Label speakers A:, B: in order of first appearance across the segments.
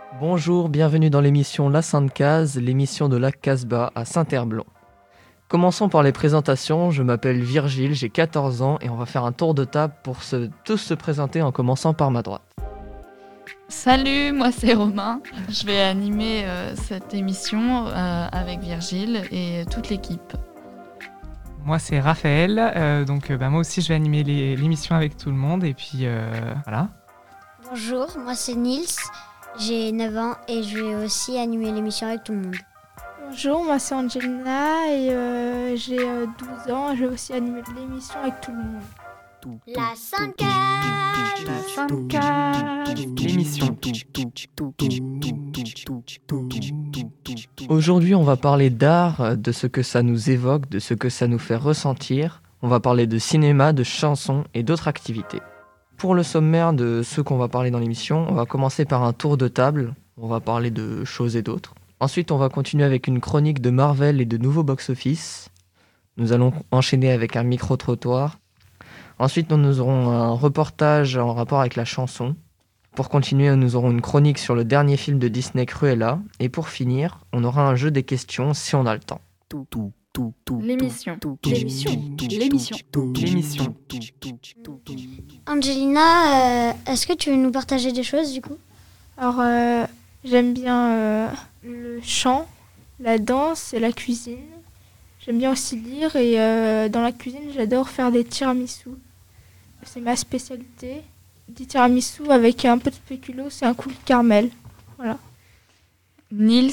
A: Bonjour, bienvenue dans l'émission La Sainte Case, l'émission de la Casbah à Saint-Herblain. Commençons par les présentations. Je m'appelle Virgile, j'ai 14 ans et on va faire un tour de table pour tous se présenter en commençant par ma droite.
B: Salut, moi c'est Romain. Je vais animer cette émission avec Virgile et toute l'équipe.
C: Moi c'est Raphaël, moi aussi je vais animer l'émission avec tout le monde et puis voilà.
D: Bonjour, moi c'est Nils, j'ai 9 ans et je vais aussi animer l'émission avec tout le monde.
E: Bonjour, moi c'est Angelina et j'ai 12 ans et je vais aussi animer l'émission avec tout le monde.
D: La Sainte Case,
C: La Sainte Case, l'émission.
A: Aujourd'hui, on va parler d'art, de ce que ça nous évoque, de ce que ça nous fait ressentir. On va parler de cinéma, de chansons et d'autres activités. Pour le sommaire de ce qu'on va parler dans l'émission, on va commencer par un tour de table. On va parler de choses et d'autres. Ensuite, on va continuer avec une chronique de Marvel et de nouveaux box-office. Nous allons enchaîner avec un micro-trottoir. Ensuite, nous aurons un reportage en rapport avec la chanson. Pour continuer, nous aurons une chronique sur le dernier film de Disney, Cruella. Et pour finir, on aura un jeu des questions si on a le temps.
B: L'émission.
D: Angelina, est-ce que tu veux nous partager des choses du coup ?
E: Alors j'aime bien le chant, la danse et la cuisine. J'aime bien aussi lire et dans la cuisine j'adore faire des tiramisu. C'est ma spécialité. Des tiramisu avec un peu de spéculoos et un coulis de caramel. Voilà.
B: Nils,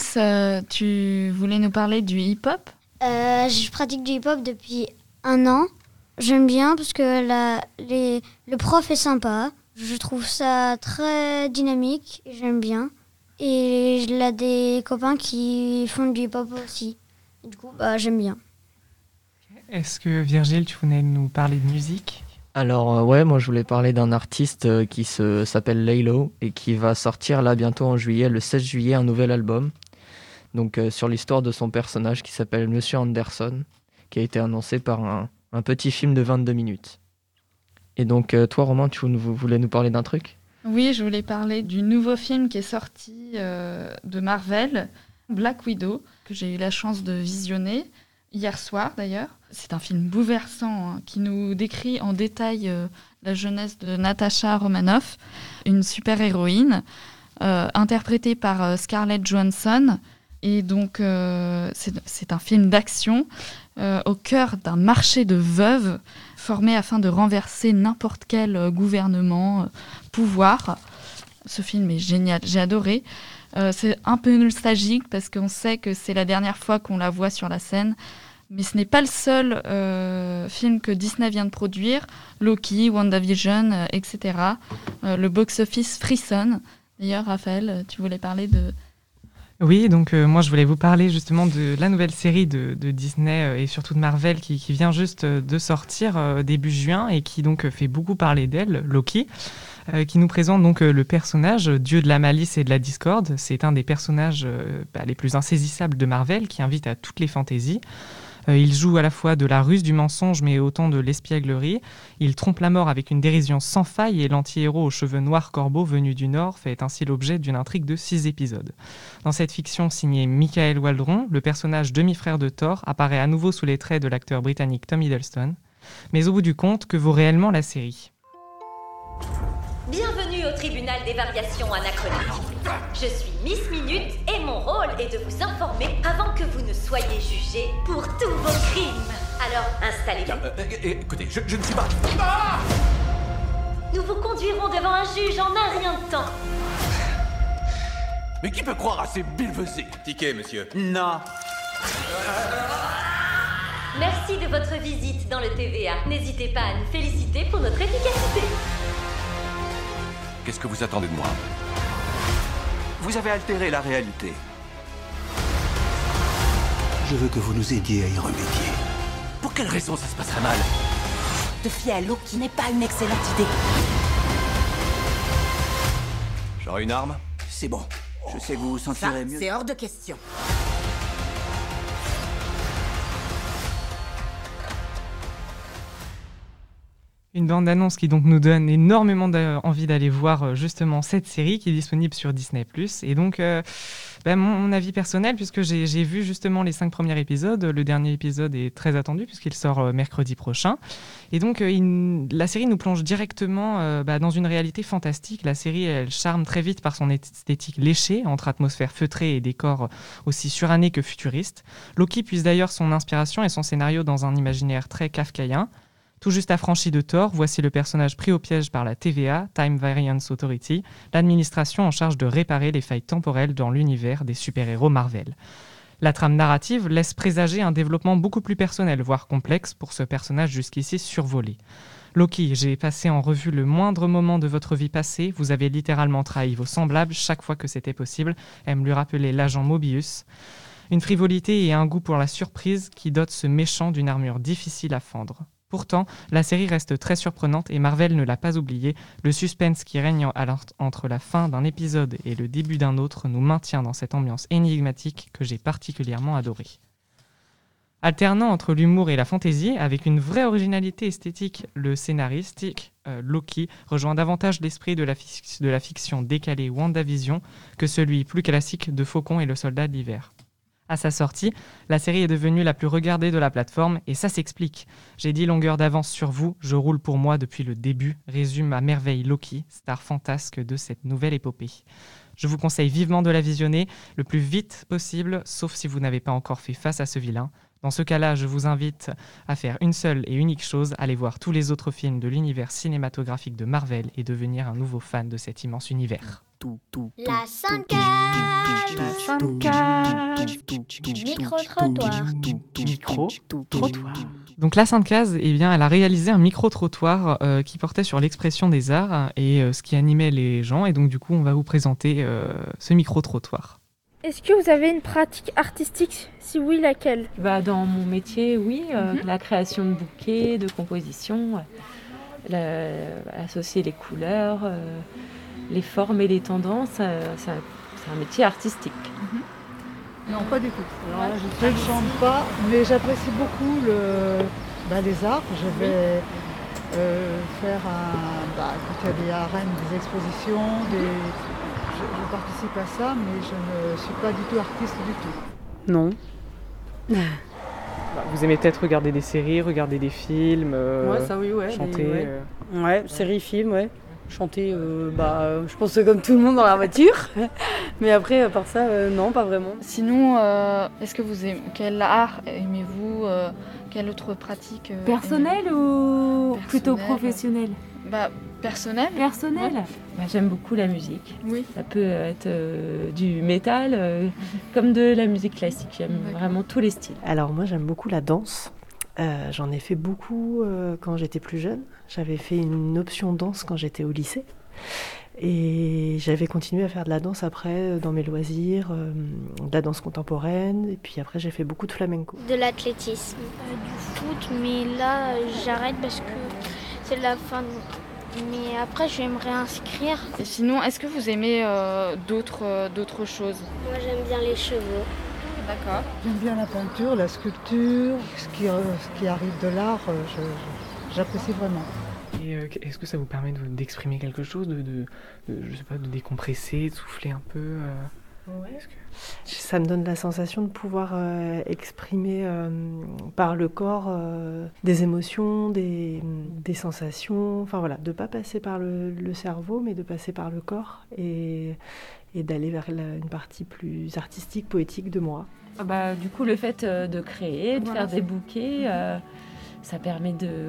B: tu voulais nous parler du hip-hop ?
D: Je pratique du hip-hop depuis 1 an. J'aime bien parce que le prof est sympa. Je trouve ça très dynamique et j'aime bien. Et il a des copains qui font du hip-hop aussi. Et du coup, j'aime bien.
C: Est-ce que Virgile, tu voulais nous parler de musique ?
A: Alors moi je voulais parler d'un artiste qui s'appelle Laylo et qui va sortir là bientôt en juillet, le 16 juillet, un nouvel album. Donc sur l'histoire de son personnage qui s'appelle Monsieur Anderson, qui a été annoncé par un petit film de 22 minutes. Et donc toi Romain, tu voulais nous parler d'un truc ?
B: Oui, je voulais parler du nouveau film qui est sorti de Marvel, Black Widow, que j'ai eu la chance de visionner hier soir d'ailleurs. C'est un film bouleversant qui nous décrit en détail la jeunesse de Natasha Romanoff, une super-héroïne interprétée par Scarlett Johansson. Et donc, c'est un film d'action au cœur d'un marché de veuves formé afin de renverser n'importe quel gouvernement, pouvoir. Ce film est génial, j'ai adoré. C'est un peu nostalgique parce qu'on sait que c'est la dernière fois qu'on la voit sur la scène. Mais ce n'est pas le seul film que Disney vient de produire. Loki, WandaVision, etc. Le box-office frissonne. D'ailleurs, Raphaël, tu voulais parler de...
C: Oui, donc moi je voulais vous parler justement de la nouvelle série de Disney et surtout de Marvel qui vient juste de sortir début juin et qui donc fait beaucoup parler d'elle, Loki, qui nous présente donc le personnage dieu de la malice et de la discorde. C'est un des personnages les plus insaisissables de Marvel qui invite à toutes les fantaisies. Il joue à la fois de la ruse, du mensonge, mais autant de l'espièglerie. Il trompe la mort avec une dérision sans faille et l'anti-héros aux cheveux noirs corbeaux venu du Nord fait ainsi l'objet d'une intrigue de 6 épisodes. Dans cette fiction signée Michael Waldron, le personnage demi-frère de Thor apparaît à nouveau sous les traits de l'acteur britannique Tom Hiddleston. Mais au bout du compte, que vaut réellement la série ?
F: Bienvenue au tribunal des variations anachroniques. Je suis Miss Minute et mon rôle est de vous informer avant que vous ne soyez jugés pour tous vos crimes. Alors, installez-vous.
G: Écoutez, je ne suis pas...
F: Nous vous conduirons devant un juge en un rien de temps.
G: Mais qui peut croire à ces billevesées ?
H: Ticket, monsieur.
G: Non.
F: Merci de votre visite dans le TVA. N'hésitez pas à nous féliciter pour notre efficacité.
G: Qu'est-ce que vous attendez de moi ? Vous avez altéré la réalité.
H: Je veux que vous nous aidiez à y remédier.
G: Pour quelle raison ça se passerait mal ?
F: Te fier à Loki n'est pas une excellente idée.
H: J'aurai une arme ?
G: C'est bon. Je sais que vous vous sentirez mieux.
F: C'est hors de question.
C: Une bande-annonce qui donc nous donne énormément envie d'aller voir justement cette série qui est disponible sur Disney+. Et donc, mon avis personnel, puisque j'ai vu justement les 5 premiers épisodes, le dernier épisode est très attendu puisqu'il sort mercredi prochain. Et donc, la série nous plonge directement dans une réalité fantastique. La série, elle charme très vite par son esthétique léchée, entre atmosphère feutrée et décors aussi surannés que futuristes. Loki puise d'ailleurs son inspiration et son scénario dans un imaginaire très kafkaïen. Tout juste affranchi de Thor, voici le personnage pris au piège par la TVA, Time Variance Authority, l'administration en charge de réparer les failles temporelles dans l'univers des super-héros Marvel. La trame narrative laisse présager un développement beaucoup plus personnel, voire complexe, pour ce personnage jusqu'ici survolé. Loki, j'ai passé en revue le moindre moment de votre vie passée, vous avez littéralement trahi vos semblables chaque fois que c'était possible, aime lui rappeler l'agent Mobius. Une frivolité et un goût pour la surprise qui dotent ce méchant d'une armure difficile à fendre. Pourtant, la série reste très surprenante et Marvel ne l'a pas oublié. Le suspense qui règne entre la fin d'un épisode et le début d'un autre nous maintient dans cette ambiance énigmatique que j'ai particulièrement adorée. Alternant entre l'humour et la fantaisie, avec une vraie originalité esthétique, le scénariste Loki rejoint davantage l'esprit de la fiction décalée WandaVision que celui plus classique de Faucon et le Soldat de l'Hiver. À sa sortie, la série est devenue la plus regardée de la plateforme et ça s'explique. J'ai 10 longueurs d'avance sur vous, je roule pour moi depuis le début, résume à merveille Loki, star fantasque de cette nouvelle épopée. Je vous conseille vivement de la visionner le plus vite possible, sauf si vous n'avez pas encore fait face à ce vilain. Dans ce cas-là, je vous invite à faire une seule et unique chose, aller voir tous les autres films de l'univers cinématographique de Marvel et devenir un nouveau fan de cet immense univers.
D: La Sainte-Cage.
C: La Sainte-Cage.
D: Micro-trottoir.
C: Micro-trottoir. Donc la Sainte-Case, eh bien, elle a réalisé un micro-trottoir qui portait sur l'expression des arts et ce qui animait les gens. Et donc du coup, on va vous présenter ce micro-trottoir.
E: Est-ce que vous avez une pratique artistique? Si oui, laquelle?
I: Dans mon métier, oui. La création de bouquets, de compositions, associer les couleurs, les formes et les tendances, c'est un métier artistique.
J: Non, pas du tout. Alors là, je ne chante pas, mais j'apprécie beaucoup les arts. Je vais faire quand il y a des arènes, des expositions, je participe à ça, mais je ne suis pas du tout artiste du tout.
K: Non.
C: Vous aimez peut-être regarder des séries, regarder des films, chanter
K: Ouais, séries, films, ouais. Chanter, je pense que comme tout le monde dans la voiture. Mais après, à part ça, non, pas vraiment.
B: Sinon, est-ce que vous aimez, quel art aimez-vous, quelle autre pratique
I: Personnelle ou plutôt professionnelle?
B: Personnel.
I: Personnel.
B: Ouais.
I: J'aime beaucoup la musique.
B: Oui.
I: Ça peut être du métal, comme de la musique classique. J'aime vraiment tous les styles.
L: Alors moi, j'aime beaucoup la danse. J'en ai fait beaucoup quand j'étais plus jeune. J'avais fait une option danse quand j'étais au lycée. Et j'avais continué à faire de la danse après dans mes loisirs, de la danse contemporaine. Et puis après, j'ai fait beaucoup de flamenco.
D: De l'athlétisme. Du foot, mais là, j'arrête parce que c'est la fin. Mais après, je vais me réinscrire.
B: Et sinon, est-ce que vous aimez d'autres choses?
D: Moi, j'aime bien les chevaux.
B: D'accord.
J: J'aime bien la peinture, la sculpture, ce qui arrive de l'art, j'apprécie vraiment.
C: Et est-ce que ça vous permet d'exprimer quelque chose, je sais pas, de décompresser, de souffler un peu
L: Ouais. Ça me donne la sensation de pouvoir exprimer par le corps des émotions, des sensations, enfin voilà, de ne pas passer par le cerveau, mais de passer par le corps et d'aller vers une partie plus artistique, poétique de moi.
I: Du coup, le fait de créer, de faire des bouquets, ça permet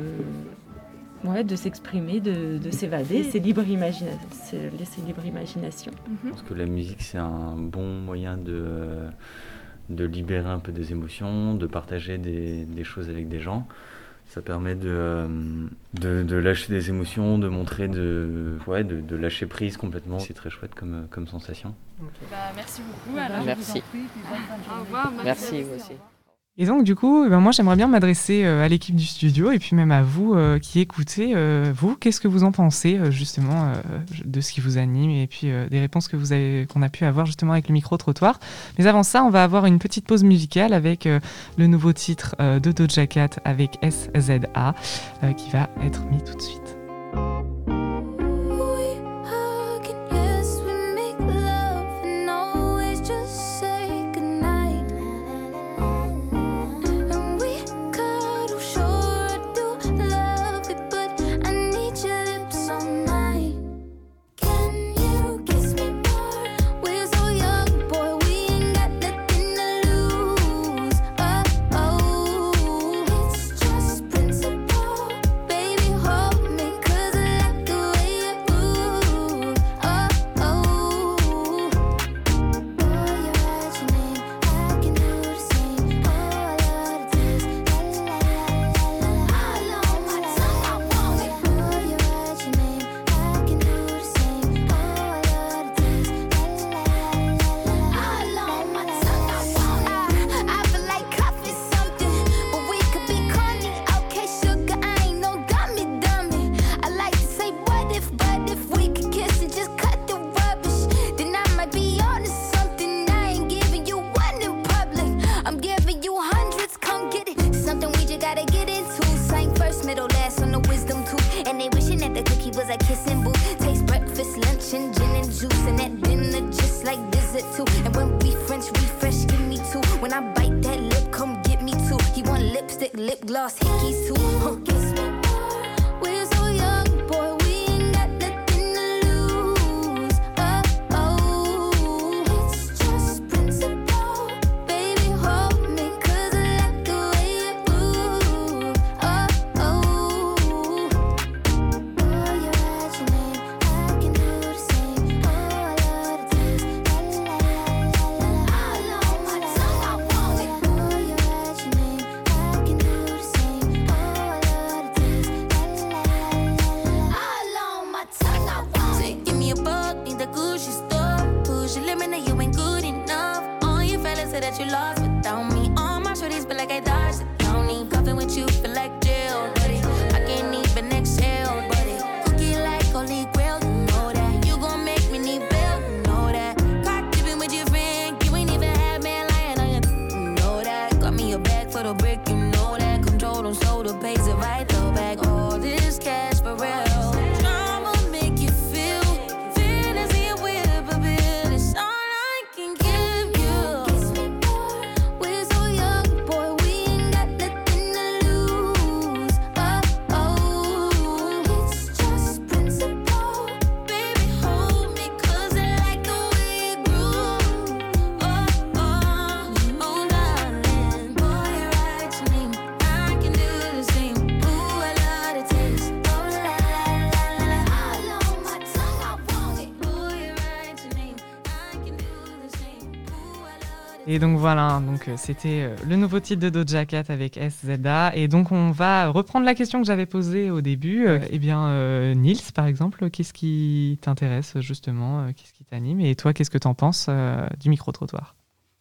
I: de s'exprimer, de s'évader, laisser libre imagination.
M: Parce que la musique, c'est un bon moyen de libérer un peu des émotions, de partager des choses avec des gens. Ça permet de lâcher des émotions, de montrer, de lâcher prise complètement. C'est très chouette comme sensation.
B: Okay. Merci beaucoup. Alors.
A: Merci.
B: Au revoir.
A: Merci vous aussi.
C: Et donc, du coup, moi, j'aimerais bien m'adresser à l'équipe du studio et puis même à vous qui écoutez. Vous, qu'est-ce que vous en pensez, justement, de ce qui vous anime et puis des réponses qu'on a pu avoir justement avec le micro-trottoir. Mais avant ça, on va avoir une petite pause musicale avec le nouveau titre de Doja Cat avec SZA qui va être mis tout de suite. Et donc voilà, donc c'était le nouveau titre de Doja Cat avec SZA. Et donc on va reprendre la question que j'avais posée au début. Eh bien, Nils, par exemple, qu'est-ce qui t'intéresse justement, qu'est-ce qui t'anime? Et toi, qu'est-ce que t'en penses du micro-trottoir?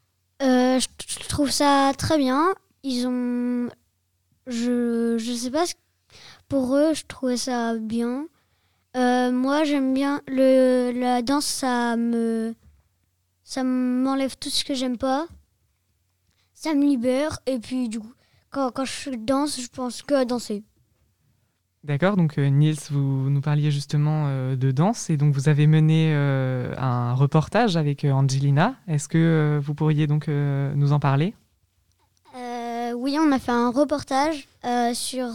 D: Je trouve ça très bien. Ils ont... Je sais pas, pour eux, je trouvais ça bien. Moi, j'aime bien la danse, ça m'enlève tout ce que j'aime pas. Ça me libère. Et puis, du coup, quand je danse, je pense que à danser.
C: D'accord, donc Nils, vous nous parliez justement de danse et donc vous avez mené un reportage avec Angelina. Est-ce que vous pourriez donc nous en parler?
D: Oui, on a fait un reportage sur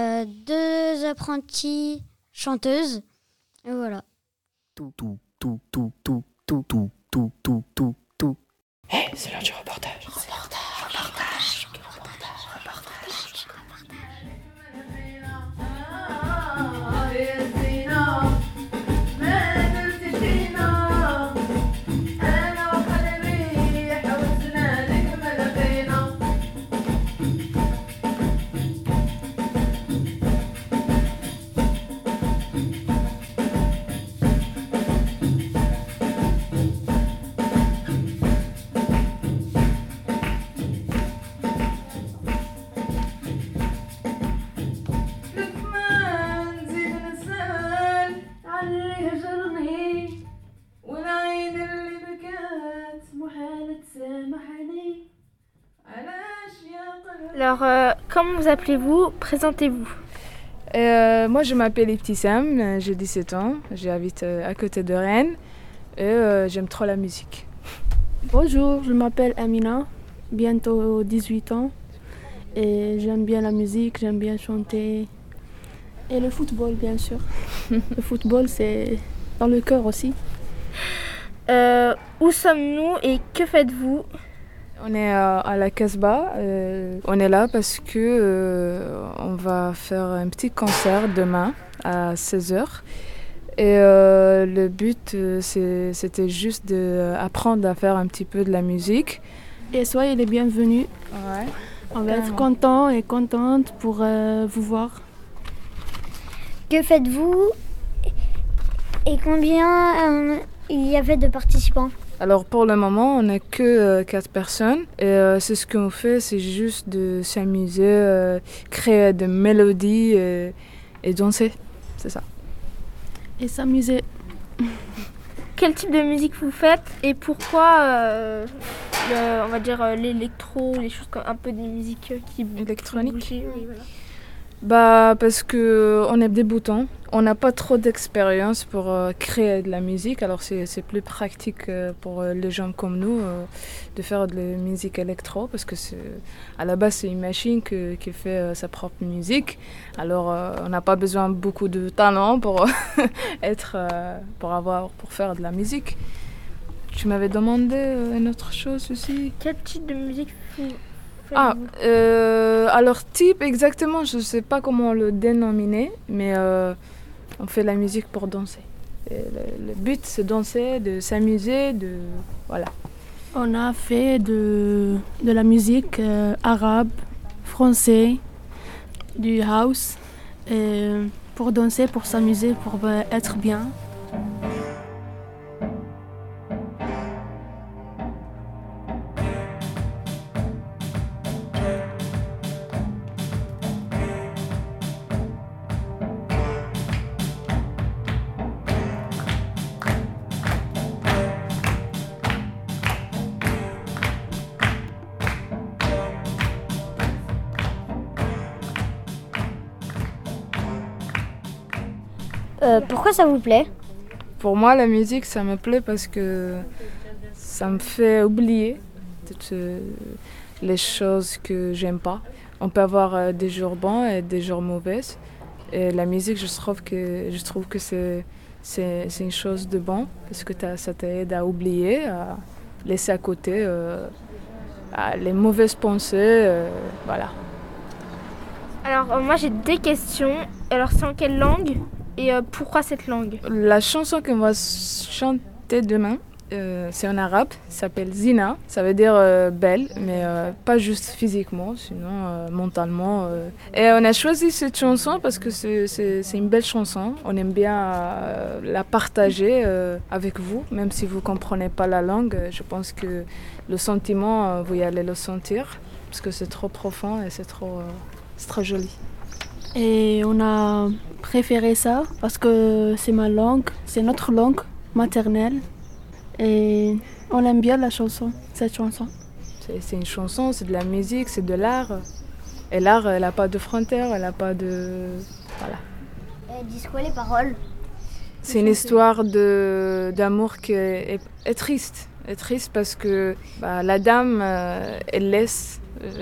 D: 2 apprenties chanteuses. Et voilà.
N: Hey, c'est l'heure du reportage.
E: Alors, comment vous appelez-vous? Présentez-vous.
O: Moi, je m'appelle Ibtissam, j'ai 17 ans, j'habite à côté de Rennes et j'aime trop la musique.
P: Bonjour, je m'appelle Amina, bientôt 18 ans et j'aime bien la musique, j'aime bien chanter et le football bien sûr. Le football c'est dans le cœur aussi.
E: Où sommes-nous et que faites-vous?
O: On est à la Casbah, on est là parce que on va faire un petit concert demain à 16h. Et le but, c'était juste d'apprendre à faire un petit peu de la musique.
P: Et soyez les bienvenus.
O: Ouais.
P: On va être contents et contentes pour vous voir.
D: Que faites-vous et combien il y avait de participants?
O: Alors pour le moment, on n'a que 4 personnes et c'est ce qu'on fait, c'est juste de s'amuser, créer des mélodies et danser, c'est ça.
P: Et s'amuser.
E: Quel type de musique vous faites et pourquoi, on va dire, l'électro, les choses comme un peu des musiques qui
O: électroniques?
E: Oui, voilà.
O: Parce qu'on est débutants, on n'a pas trop d'expérience pour créer de la musique, alors c'est plus pratique pour les gens comme nous de faire de la musique électro, parce que à la base c'est une machine qui fait sa propre musique, alors on n'a pas besoin beaucoup de talent pour pour faire de la musique. Tu m'avais demandé une autre chose aussi.
E: Quel type de musique
O: alors type exactement, je ne sais pas comment le dénominer, mais on fait la musique pour danser. Et le but c'est danser, de s'amuser, voilà.
P: On a fait de la musique arabe, français, du house, et pour danser, pour s'amuser, pour être bien.
D: Pourquoi ça vous plaît?
O: Pour moi, la musique, ça me plaît parce que ça me fait oublier toutes les choses que j'aime pas. On peut avoir des jours bons et des jours mauvais. Et la musique, je trouve que c'est une chose de bon parce que ça t'aide à oublier, à laisser à côté les mauvaises pensées. Voilà.
E: Alors, moi j'ai des questions. Alors, c'est en quelle langue? Et pourquoi cette langue?
O: La chanson qu'on va chanter demain, c'est en arabe, ça s'appelle Zina, ça veut dire belle, mais pas juste physiquement, sinon mentalement. Et on a choisi cette chanson parce que c'est une belle chanson, on aime bien la partager avec vous, même si vous ne comprenez pas la langue, je pense que le sentiment, vous y allez le sentir, parce que c'est trop profond et c'est trop joli.
P: Et on a préféré ça parce que c'est ma langue, c'est notre langue maternelle. Et on aime bien cette chanson.
O: C'est une chanson, c'est de la musique, c'est de l'art. Et l'art, elle n'a pas de frontières, elle n'a pas de... Voilà.
D: Elles disent quoi les paroles?
O: C'est une histoire d'amour qui est triste. Elle est triste parce que la dame, elle lâche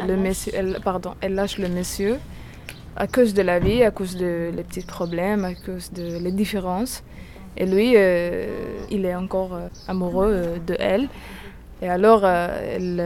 O: le monsieur. À cause de la vie, à cause des petits problèmes, à cause des différences. Et lui, il est encore amoureux de elle. Et alors, elle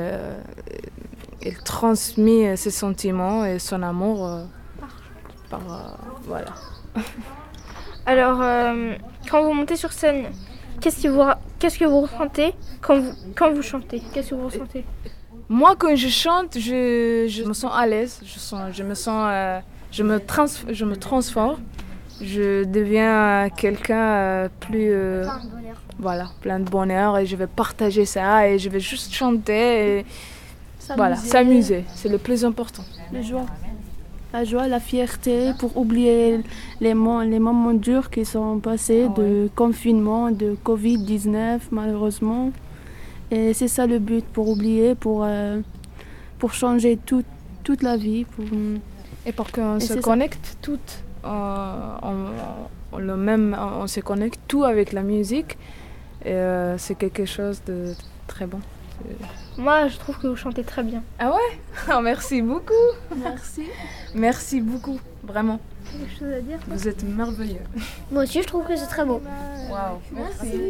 O: transmet ses sentiments et son amour voilà.
E: Alors, quand vous montez sur scène, qu'est-ce que vous ressentez quand vous chantez? Qu'est-ce que vous ressentez?
O: Moi, quand je chante, je me sens à l'aise. Je me transforme, je deviens quelqu'un plus plein de bonheur et je vais partager ça et je vais juste chanter et s'amuser, c'est le plus important.
P: La joie, la fierté pour oublier les moments durs qui sont passés de confinement, de Covid-19 malheureusement. Et c'est ça le but, pour oublier, pour changer tout toute la vie.
O: Et pour qu'on se connecte toutes, on se connecte tout avec la musique. Et c'est quelque chose de très bon.
E: Moi, je trouve que vous chantez très bien.
O: Ah ouais? Oh, merci beaucoup.
E: Merci.
O: Merci beaucoup, vraiment.
E: Quelque chose à dire?
O: Vous êtes merveilleux.
D: Moi aussi, je trouve que c'est très beau.
O: Waouh, merci.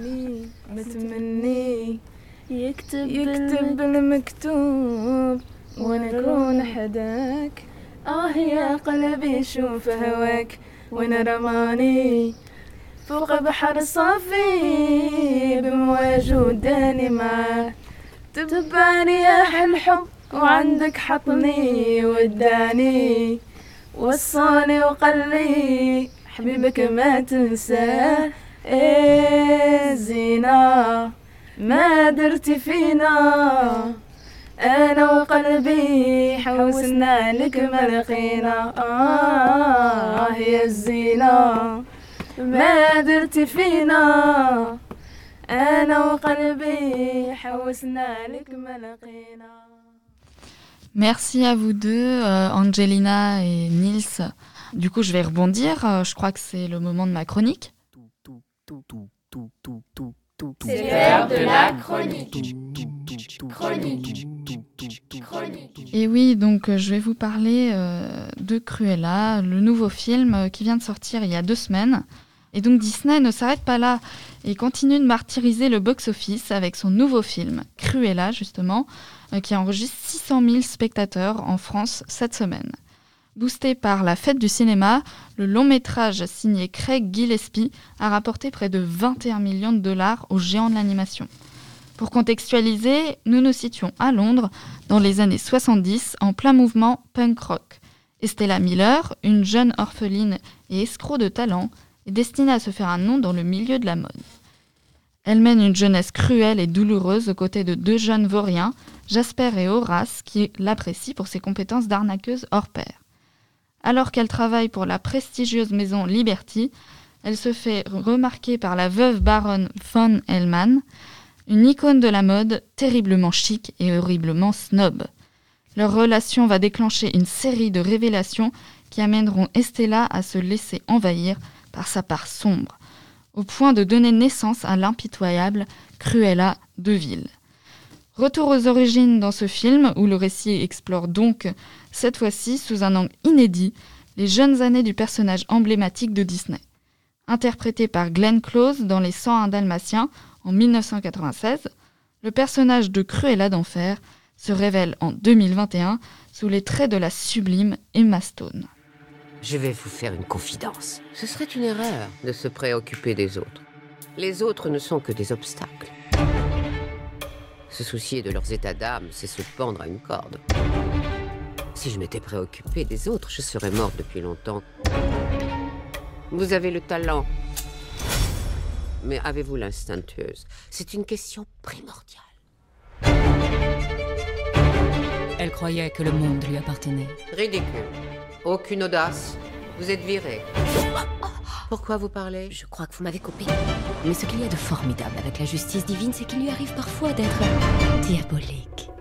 P: يكتب
O: المكتوب ونكون حداك يا قلبي شوف هواك وين رماني فوق بحر صافي بمواج وداني معاه تباني يا الحب وعندك حطني وداني وصاني وقال لي حبيبك ما تنساه زينة ما درتي فينا أنا وقلبي حوسنا لك ما لقينا يا الزينة ما درتي فينا أنا وقلبي حوسنا لك ما لقينا.
B: Merci à vous deux, Angelina et Nils. Du coup, je vais rebondir. Je crois que c'est le moment de ma chronique.
N: C'est l'heure de la chronique.
B: Et oui, donc je vais vous parler de Cruella, le nouveau film qui vient de sortir il y a 2 semaines. Et donc Disney ne s'arrête pas là et continue de martyriser le box-office avec son nouveau film, Cruella justement, qui enregistre 600 000 spectateurs en France cette semaine. Boosté par la fête du cinéma, le long-métrage signé Craig Gillespie a rapporté près de 21 millions de dollars aux géants de l'animation. Pour contextualiser, nous nous situons à Londres dans les années 70 en plein mouvement punk rock. Et Stella Miller, une jeune orpheline et escroc de talent, est destinée à se faire un nom dans le milieu de la mode. Elle mène une jeunesse cruelle et douloureuse aux côtés de 2 jeunes vauriens, Jasper et Horace, qui l'apprécient pour ses compétences d'arnaqueuse hors pair. Alors qu'elle travaille pour la prestigieuse maison Liberty, elle se fait remarquer par la veuve baronne von Hellman, une icône de la mode terriblement chic et horriblement snob. Leur relation va déclencher une série de révélations qui amèneront Estella à se laisser envahir par sa part sombre, au point de donner naissance à l'impitoyable Cruella de Vil. Retour aux origines dans ce film, où le récit explore donc, cette fois-ci sous un angle inédit, les jeunes années du personnage emblématique de Disney. Interprété par Glenn Close dans Les 101 Dalmatiens en 1996, le personnage de Cruella d'Enfer se révèle en 2021 sous les traits de la sublime Emma Stone.
Q: Je vais vous faire une confidence. Ce serait une erreur de se préoccuper des autres. Les autres ne sont que des obstacles. Se soucier de leurs états d'âme, c'est se pendre à une corde. Si je m'étais préoccupée des autres, je serais morte depuis longtemps. Vous avez le talent. Mais avez-vous l'instinct tueuse? C'est une question primordiale.
R: Elle croyait que le monde lui appartenait.
Q: Ridicule. Aucune audace. Vous êtes viré. Pourquoi vous parlez?
R: Je crois que vous m'avez coupé. Mais ce qu'il y a de formidable avec la justice divine, c'est qu'il lui arrive parfois d'être diabolique.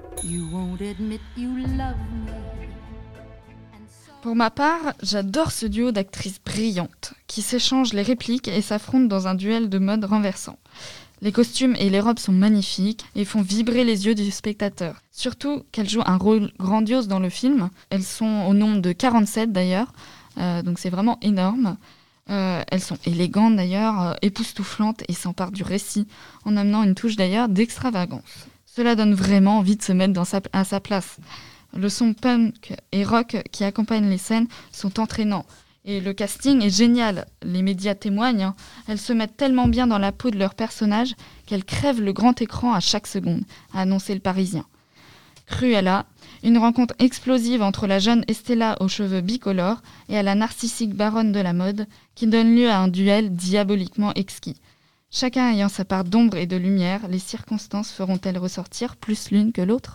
B: Pour ma part, j'adore ce duo d'actrices brillantes qui s'échangent les répliques et s'affrontent dans un duel de mode renversant. Les costumes et les robes sont magnifiques et font vibrer les yeux du spectateur. Surtout qu'elles jouent un rôle grandiose dans le film. Elles sont au nombre de 47 d'ailleurs, donc c'est vraiment énorme. Elles sont élégantes d'ailleurs, époustouflantes et s'emparent du récit en amenant une touche d'ailleurs d'extravagance. Cela donne vraiment envie de se mettre à sa place. Le son punk et rock qui accompagnent les scènes sont entraînants. Et le casting est génial. Les médias témoignent. Elles se mettent tellement bien dans la peau de leurs personnages qu'elles crèvent le grand écran à chaque seconde, a annoncé le Parisien. Cruella, une rencontre explosive entre la jeune Estella aux cheveux bicolores et à la narcissique baronne de la mode qui donne lieu à un duel diaboliquement exquis. Chacun ayant sa part d'ombre et de lumière, les circonstances feront-elles ressortir plus l'une que l'autre ?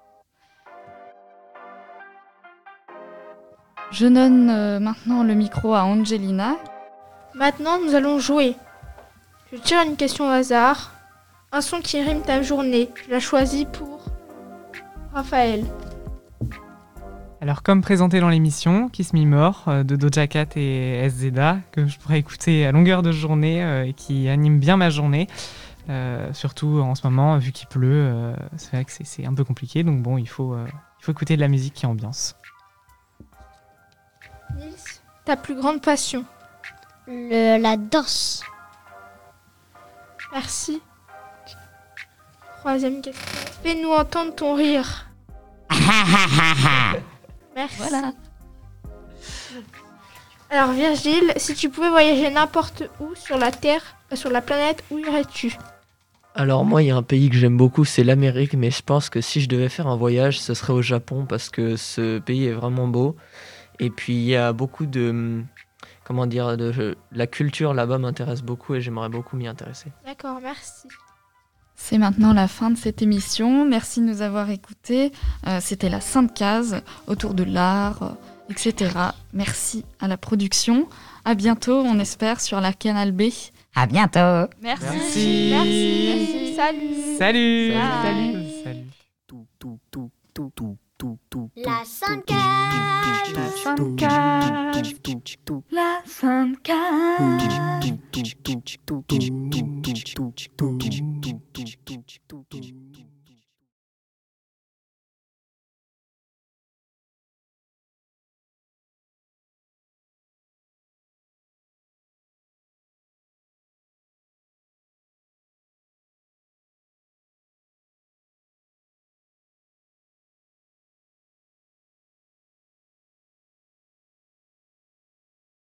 B: Je donne maintenant le micro à Angelina.
E: Maintenant, nous allons jouer. Je tire une question au hasard. Un son qui rime ta journée. Je l'ai choisi pour Raphaël.
C: Alors, comme présenté dans l'émission, Kiss Me More de Doja Cat et SZA, que je pourrais écouter à longueur de journée et qui anime bien ma journée. Surtout en ce moment, vu qu'il pleut, c'est vrai que c'est un peu compliqué. Donc bon, il faut écouter de la musique qui ambiance.
E: Nils, ta plus grande passion?
D: La danse.
E: Merci. Troisième question. Fais-nous entendre ton rire. Merci.
B: Voilà.
E: Alors Virgile, si tu pouvais voyager n'importe où sur la Terre, sur la planète, où irais-tu?
A: Alors moi, il y a un pays que j'aime beaucoup, c'est l'Amérique, mais je pense que si je devais faire un voyage, ce serait au Japon, parce que ce pays est vraiment beau. Et puis il y a beaucoup de... la culture là-bas m'intéresse beaucoup et j'aimerais beaucoup m'y intéresser.
E: D'accord, merci.
B: C'est maintenant la fin de cette émission. Merci de nous avoir écoutés. C'était la Sainte Case autour de l'art, etc. Merci à la production. À bientôt, on espère, sur la Canal B.
S: À bientôt.
E: Merci. Salut.
C: Salut.
D: La Sainte Case.
B: La Sainte Case. La Sainte Case.